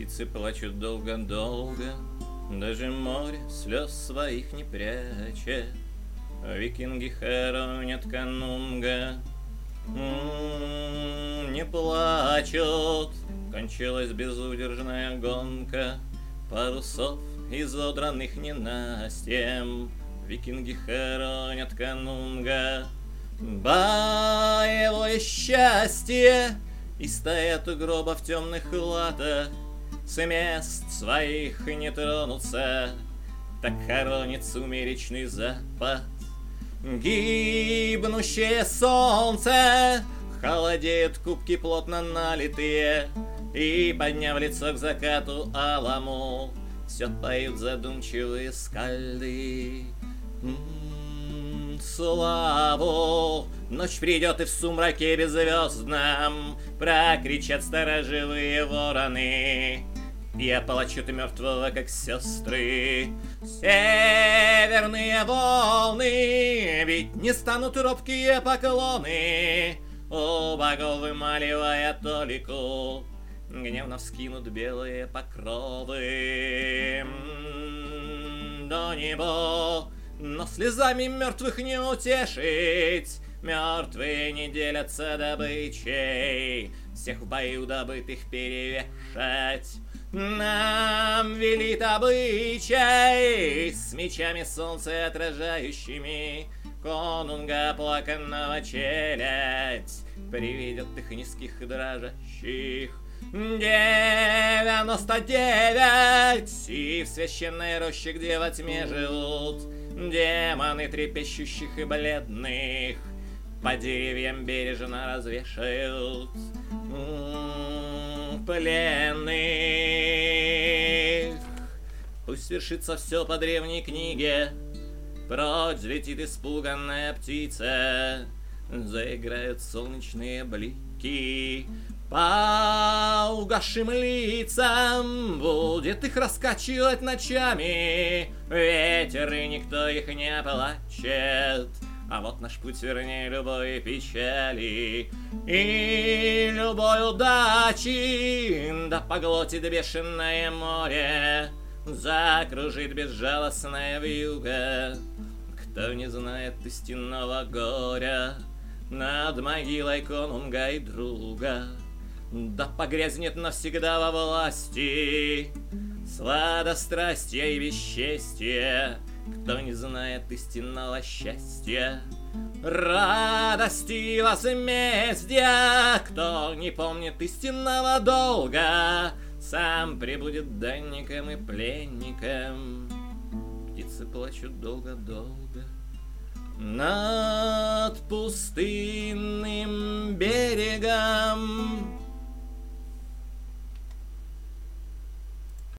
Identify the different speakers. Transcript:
Speaker 1: Птицы плачут долго-долго, даже море слез своих не прячет. Викинги хоронят канунга, не плачут. Кончилась безудержная гонка парусов, изодранных ненастьем. Викинги хоронят канунга, боевое счастье, и стоят у гроба в темных латах, с мест своих не тронутся. Так хоронит сумеречный запад. Гибнущее солнце холодеют кубки плотно налитые, и, подняв лицо к закату алому, все поют задумчивые скальды. Славу ночь придет, и в сумраке беззвездном прокричат сторожевые вороны, и ополчут мертвого, как сестры, северные волны. Ведь не станут робкие поклоны у богов, вымаливая толику, гневно вскинут белые покровы до неба. Но слезами мертвых не утешить, мертвые не делятся добычей, всех в бою добытых перевешать нам велит обычай. С мечами солнца отражающими конунга плаканного челядь приведет их низких и дрожащих 99, и в священной роще, где во тьме живут демоны трепещущих и бледных, по деревьям бережно развешают пленных. Пусть свершится все по древней книге, прочь взлетит испуганная птица, заиграют солнечные блики по угасшим лицам, будет их раскачивать ночами ветер, и никто их не оплачет. А вот наш путь вернее любой печали и любой удачи, да поглотит бешеное море, закружит безжалостная вьюга. Кто не знает истинного горя над могилой конунга и друга, да погрязнет навсегда во власти сладострастия и бесчестия. Кто не знает истинного счастья, радости и возмездия, кто не помнит истинного долга, сам прибудет данником и пленником. Птицы плачут долго-долго над пустынным берегом,